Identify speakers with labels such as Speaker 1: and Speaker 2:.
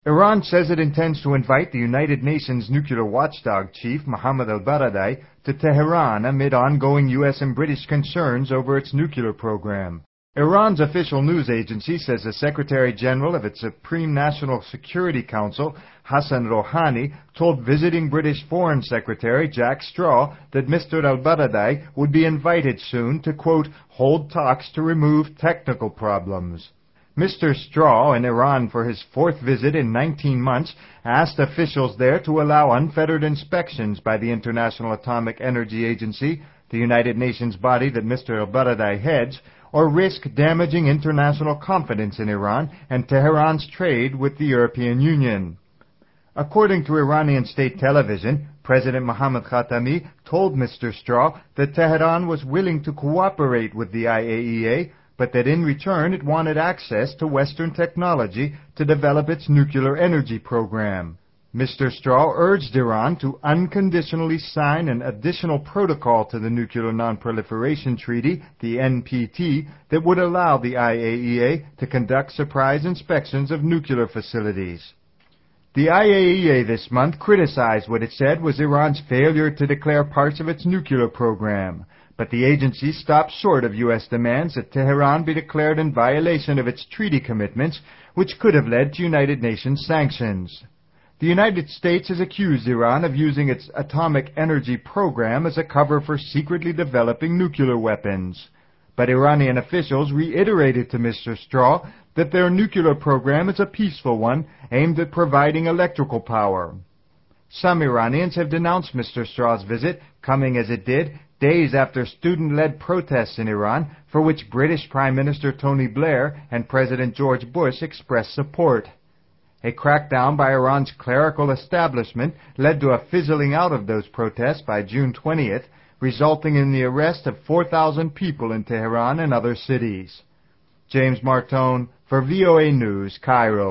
Speaker 1: Iran says it intends to invite the United Nations nuclear watchdog chief Mohammad al-Baradei to Tehran amid ongoing U.S. and British concerns over its nuclear program. Iran's official news agency says the Secretary General of its Supreme National Security Council, Hassan Rouhani, told visiting British Foreign Secretary Jack Straw that Mr. al-Baradei would be invited soon to, quote, hold talks to remove technical problems. Mr. Straw, in Iran for his fourth visit in 19 months, asked officials there to allow unfettered inspections by the International Atomic Energy Agency, the United Nations body that Mr. al-Baradei heads, or risk damaging international confidence in Iran and Tehran's trade with the European Union. According to Iranian state television, President Mohammad Khatami told Mr. Straw that Tehran was willing to cooperate with the IAEA, but that in return it wanted access to Western technology to develop its nuclear energy program. Mr. Straw urged Iran to unconditionally sign an additional protocol to the Nuclear Non-Proliferation Treaty, the NPT, that would allow the IAEA to conduct surprise inspections of nuclear facilities. The IAEA this month criticized what it said was Iran's failure to declare parts of its nuclear program. But the agency stopped short of U.S. demands that Tehran be declared in violation of its treaty commitments, which could have led to United Nations sanctions. The United States has accused Iran of using its atomic energy program as a cover for secretly developing nuclear weapons. But Iranian officials reiterated to Mr. Straw that their nuclear program is a peaceful one aimed at providing electrical power. Some Iranians have denounced Mr. Straw's visit, coming as it did days after student-led protests in Iran, for which British Prime Minister Tony Blair and President George Bush expressed support. A crackdown by Iran's clerical establishment led to a fizzling out of those protests by June 20th, resulting in the arrest of 4,000 people in Tehran and other cities. James Martone for VOA News, Cairo.